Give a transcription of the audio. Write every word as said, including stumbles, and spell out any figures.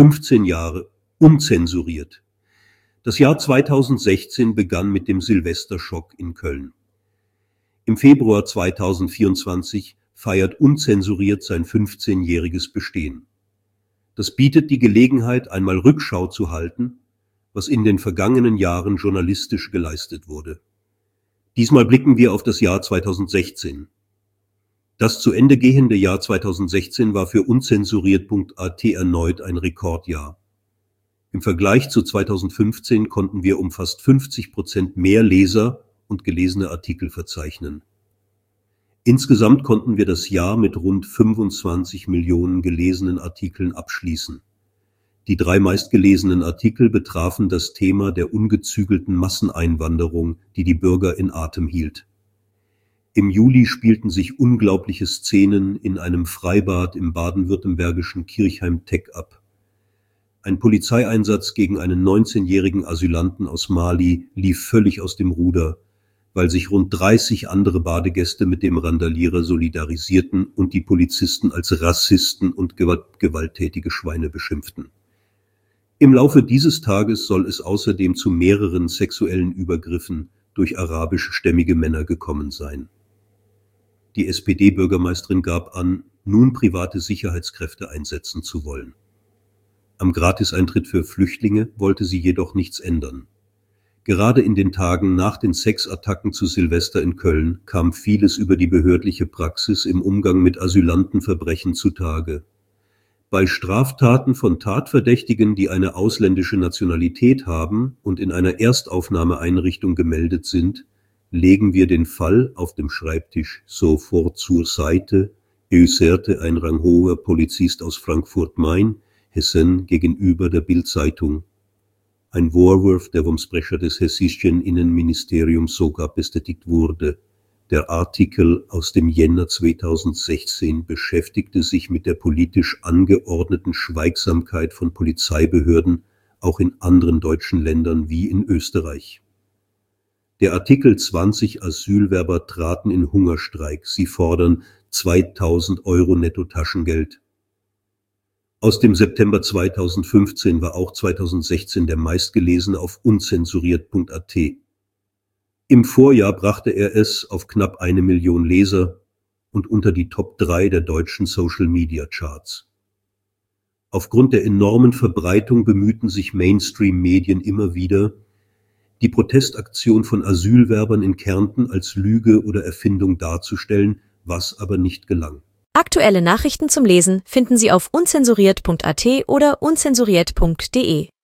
fünfzehn Jahre unzensuriert. Das Jahr zweitausendsechzehn begann mit dem Silvesterschock in Köln. Im Februar zweitausendvierundzwanzig feiert unzensuriert sein fünfzehnjähriges Bestehen. Das bietet die Gelegenheit, einmal Rückschau zu halten, was in den vergangenen Jahren journalistisch geleistet wurde. Diesmal blicken wir auf das Jahr zweitausendsechzehn. Das zu Ende gehende Jahr zweitausendsechzehn war für unzensuriert punkt a t erneut ein Rekordjahr. Im Vergleich zu zweitausendfünfzehn konnten wir um fast fünfzig Prozent mehr Leser und gelesene Artikel verzeichnen. Insgesamt konnten wir das Jahr mit rund fünfundzwanzig Millionen gelesenen Artikeln abschließen. Die drei meistgelesenen Artikel betrafen das Thema der ungezügelten Masseneinwanderung, die die Bürger in Atem hielt. Im Juli spielten sich unglaubliche Szenen in einem Freibad im baden-württembergischen Kirchheim-Teck ab. Ein Polizeieinsatz gegen einen neunzehnjährigen Asylanten aus Mali lief völlig aus dem Ruder, weil sich rund dreißig andere Badegäste mit dem Randalierer solidarisierten und die Polizisten als Rassisten und gewalttätige Schweine beschimpften. Im Laufe dieses Tages soll es außerdem zu mehreren sexuellen Übergriffen durch arabischstämmige Männer gekommen sein. Die S P D-Bürgermeisterin gab an, nun private Sicherheitskräfte einsetzen zu wollen. Am Gratiseintritt für Flüchtlinge wollte sie jedoch nichts ändern. Gerade in den Tagen nach den Sexattacken zu Silvester in Köln kam vieles über die behördliche Praxis im Umgang mit Asylantenverbrechen zutage. Bei Straftaten von Tatverdächtigen, die eine ausländische Nationalität haben und in einer Erstaufnahmeeinrichtung gemeldet sind, legen wir den Fall auf dem Schreibtisch sofort zur Seite, erklärte ein ranghoher Polizist aus Frankfurt-Main, Hessen, gegenüber der Bild-Zeitung. Ein Vorwurf, der vom Sprecher des hessischen Innenministeriums sogar bestätigt wurde. Der Artikel aus dem Jänner zweitausendsechzehn beschäftigte sich mit der politisch angeordneten Schweigsamkeit von Polizeibehörden, auch in anderen deutschen Ländern wie in Österreich. Der Artikel zwanzig Asylwerber traten in Hungerstreik. Sie fordern zweitausend Euro Netto-Taschengeld. Aus dem September zweitausendfünfzehn war auch zweitausendsechzehn der meistgelesene auf unzensuriert punkt a t. Im Vorjahr brachte er es auf knapp eine Million Leser und unter die Top drei der deutschen Social-Media-Charts. Aufgrund der enormen Verbreitung bemühten sich Mainstream-Medien immer wieder, die Protestaktion von Asylwerbern in Kärnten als Lüge oder Erfindung darzustellen, was aber nicht gelang. Aktuelle Nachrichten zum Lesen finden Sie auf unzensuriert punkt a t oder unzensuriert punkt de.